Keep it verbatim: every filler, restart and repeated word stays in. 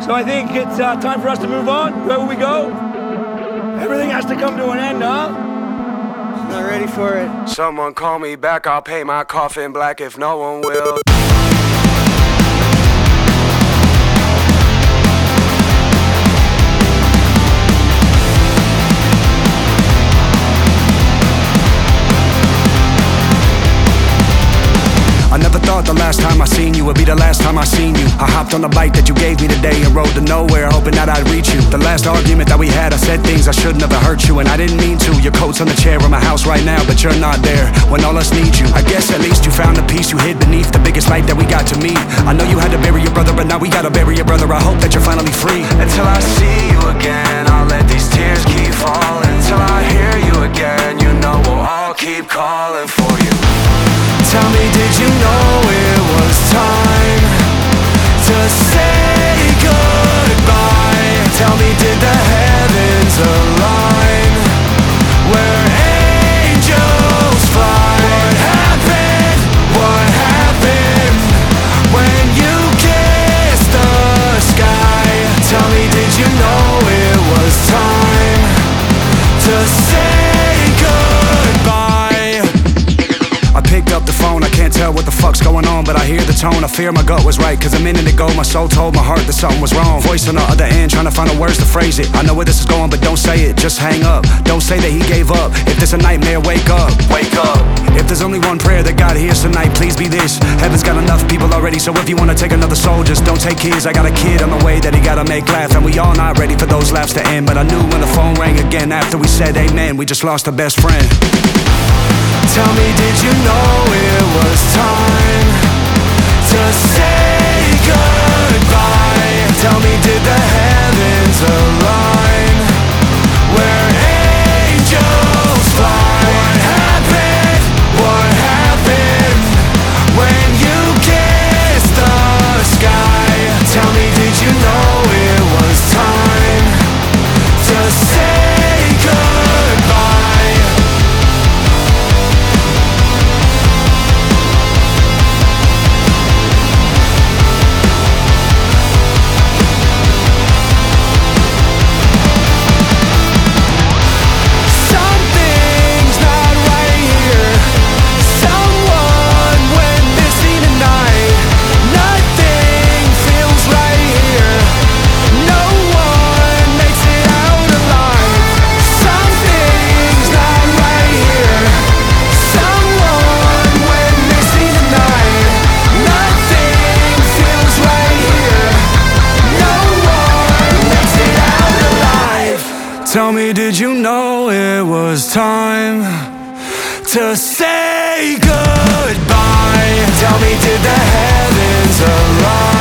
So I think it's uh, time for us to move on. Where will we go? Everything has to come to an end, huh? Not ready for it. Someone call me back, I'll paint my coffin black if no one will. I never thought the last time I seen you would be the last time I seen you. I hopped on the bike that you gave me today and rode to nowhere, hoping that I'd reach you. The last argument that we had, I said things I shouldn't have hurt you, and I didn't mean to. Your coat's on the chair in my house right now, but you're not there when all us need you. I guess at least you found the peace you hid beneath the biggest light that we got to meet. I know you had to bury your brother, but now we gotta bury your brother. I hope that you're finally free. Until I see you again, I'll let these tears keep falling. Till I hear you again, you know we'll all keep calling for you. Tell me, did you know it was time to say goodbye? Tell me, did the heavens align where angels fly? What happened? What happened when you kissed the sky? Tell me, did you know it was time to say goodbye? I picked up the phone, I can't tell what the fuck's going on, but I hear the tone. I fear my gut was right, cause a minute ago my soul told my heart that something was wrong. Voice on the other end, trying to find the words to phrase it. I know where this is going, but don't say it, just hang up. Don't say that he gave up. If this a nightmare, wake up. Wake up. If there's only one prayer that God hears tonight, please be this: heaven's got enough people already, so if you wanna take another soul, just don't take his. I got a kid on the way that he gotta make laugh, and we all not ready for those laughs to end. But I knew when the phone rang again after we said amen, we just lost a best friend. Tell me, did you know it was time to say goodbye? Tell me, did the heavens align where angels fly? What happened? What happened when you kissed the sky? Tell me, did you know it was time to say goodbye? Tell me, did you know it was time to say goodbye? Tell me, did the heavens align?